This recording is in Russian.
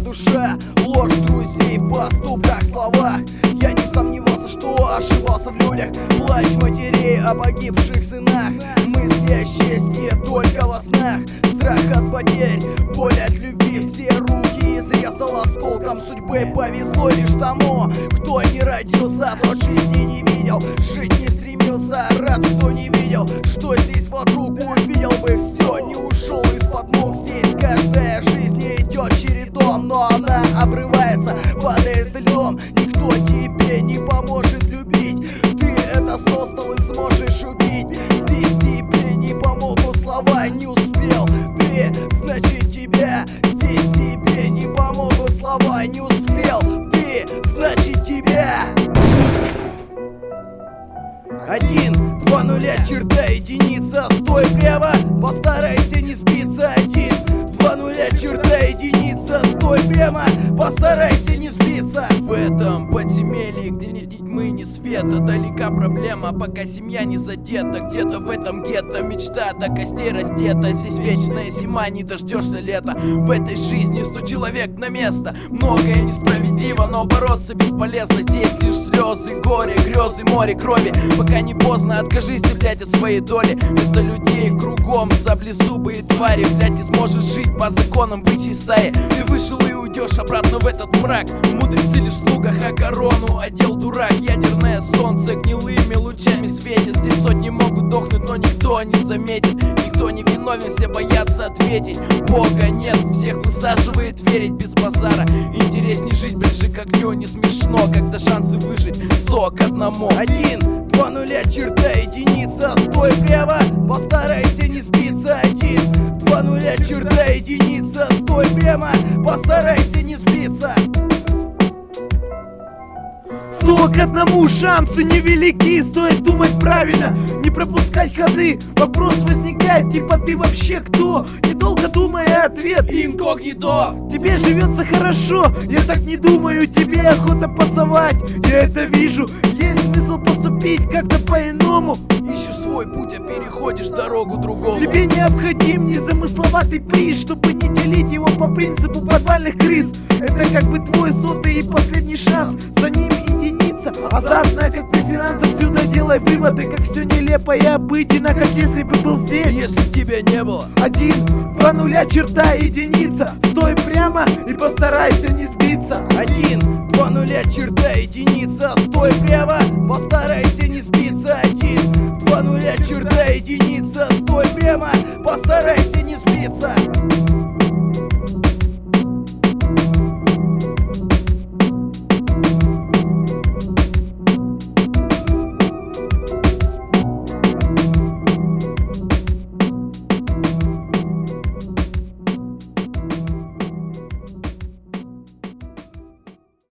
душа, ложь друзей в поступках, словах. Я не сомневался, что ошибался в людях. Плач матерей о погибших сынах, мысли о счастье только во снах. Страх от потерь, боль от любви, все руки изрезал осколком судьбы. Повезло лишь тому, кто не родился, тот жизни не видел, жить не стремился. Рад, кто не видел, что здесь вокруг, увидел бы все, не ушел из-под ног. Здесь каждая жизнь идет чередом, но она обрывается, падает льдом. Никто тебе не поможет любить, ты это создал и сможешь убить. Здесь тебе не помогут слова, не успел ты, значит тебя. Здесь тебе не помогут слова, не успел ты, значит тебя. 1, 2, 0, черта, единица, стой прямо, постарайся не сбиться. 1, 2, 0, черта, единица, стой прямо, постарайся не сбиться. В этом подземелье, где нет ни тьмы, ни света, далека проблема, пока семья не задета. Где-то в этом гетто мечта до костей раздета. Здесь вечная зима, не дождешься лета. В этой жизни 100 человек на место. Многое несправедливо, но бороться бесполезно. Здесь лишь слезы, горе, грезы, море крови. Пока не поздно, откажись ты, блядь, от своей доли. Вместо людей кругом саблезубые твари. Блядь, ты сможешь жить по законам бычьей стаи. Ты вышел и уйдешь обратно в этот мрак. Мудрецы лишь в слугах, а корону одел дурак. Ядерное солнце гнилыми лучами светит. Здесь сотни могут дохнуть, но никто не заметит. Никто не виновен, все боятся ответить. Бога нет, всех высаживает верить без базара. Интересней жить ближе к огню, не смешно, когда шансы выжить 100 к 1. 1, 2, 0, черта, единица, стой прямо, постарайся не сбиться. 1, 2, 0, черта, единица, стой прямо, постарайся не сбиться. 100 к 1, шансы невелики, стоит думать правильно, не пропускать ходы. Вопрос возникает, типа ты вообще кто? Недолго думая, ответ инкогнито. Тебе живется хорошо, я так не думаю, тебе охота пасовать, я это вижу. Есть смысл поступить как-то по-иному. Ищешь свой путь, а переходишь дорогу другому. Тебе необходим незамысловатый приз, чтобы не делить его по принципу подвальных крыс. Это как бы твой сотый и последний шанс, за ним единица, азартная как преферанс. Отсюда делай выводы, как все нелепо и обыденно, как если бы был здесь. Если б тебя не было. 1, 2, 0, черта, единица, стой прямо и постарайся не сбиться. 1, 2, 0, черта, единица, стой прямо, постарайся не сбиться. 1, 2, 0, черта, единица, стой прямо, постарайся не сбиться.